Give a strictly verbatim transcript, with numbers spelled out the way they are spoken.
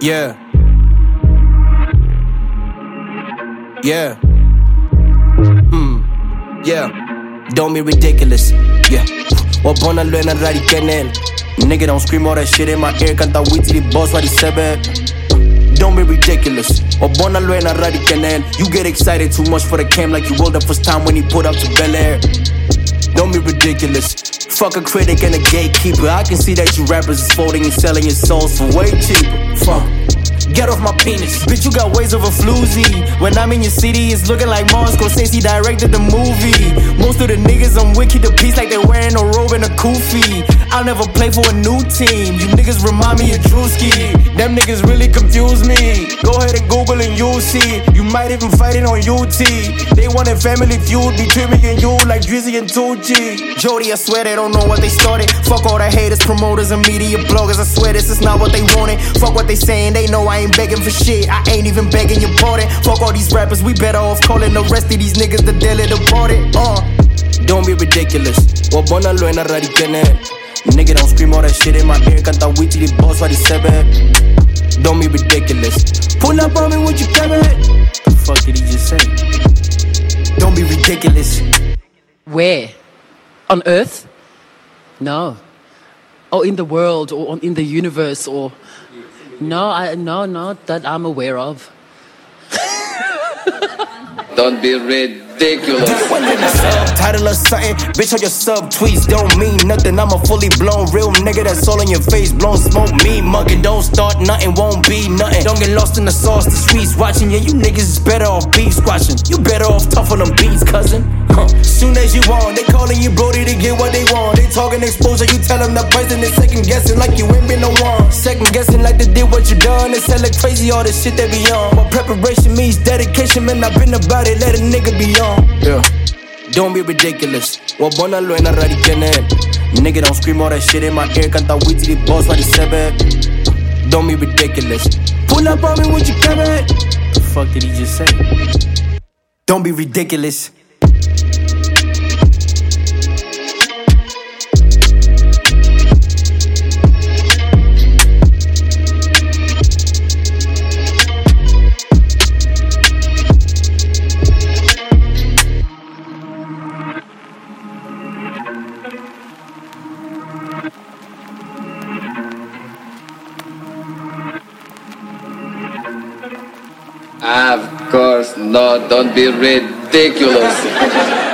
Yeah. Yeah. Mm. Yeah. Don't be ridiculous. Yeah. Huwag mo na luwi na radical. Nigga don't scream all that shit in my ear. Kanta witty the boss what he said. Don't be ridiculous. Huwag mo na luwi na radical. You get excited too much for the cam like you rolled the first time when he put up to Bel Air. Don't be ridiculous. Fuck a critic and a gatekeeper. I can see that you rappers is folding and selling your souls for way cheaper. Fuck. Get off my penis. Bitch, you got ways of a floozy. When I'm in your city, it's looking like Martin Scorsese directed the movie. Most of the niggas I'm with keep the piece like they're wearing a robe and a kufi. I'll never play for a new team. You niggas remind me of Drewski. Them niggas really confuse me. Go ahead and Google and you'll see. You might even fight it on U T. They want a family feud between me and you like Drizzy and Tucci. Jody, I swear they don't know what they started. Fuck all the haters, promoters, and media bloggers. I swear this is not what they wanted. Fuck what they saying, they know I ain't begging for shit. I ain't even begging your pardon. Fuck all these rappers, we better off calling the rest of these niggas the dealer departed. Uh. Don't be ridiculous. Huwag mo na luwi na radical. Nigga don't scream all that shit in my ear. Kanta witty the boss what he said. Don't be ridiculous. Pull up on me with your camera. The fuck did he just say? Don't be ridiculous. Where? On Earth? No. Or in the world, or on, in the universe, or... No, I, no, no, that I'm aware of. Don't be ridiculous. Subtitle or something, bitch on your subtweets don't mean nothing. I'm a fully blown real nigga that's all in your face. Blown smoke, me mugging. Don't start nothing, won't be nothing. Don't get lost in the sauce, the streets watching. Yeah, you niggas is better off beef squashing. You better off tough on them beats, cousin. Huh. Soon as you want, they calling you Brody to get what they want. They talking exposure, you tell them the price and they second guessing like you ain't been no one. Second guessing like they did what you done. They sell like crazy all this shit they be on. What preparation means dedication, man, I've been about it, let a nigga be on. Yeah. Don't be ridiculous. Huwag mo na luwi na radical. Nigga don't scream all that shit in my ear. Kanta witty the boss what he said. Don't be ridiculous. Pull up on me with your camera. The fuck did he just say? Don't be ridiculous. Of course, no, don't be ridiculous.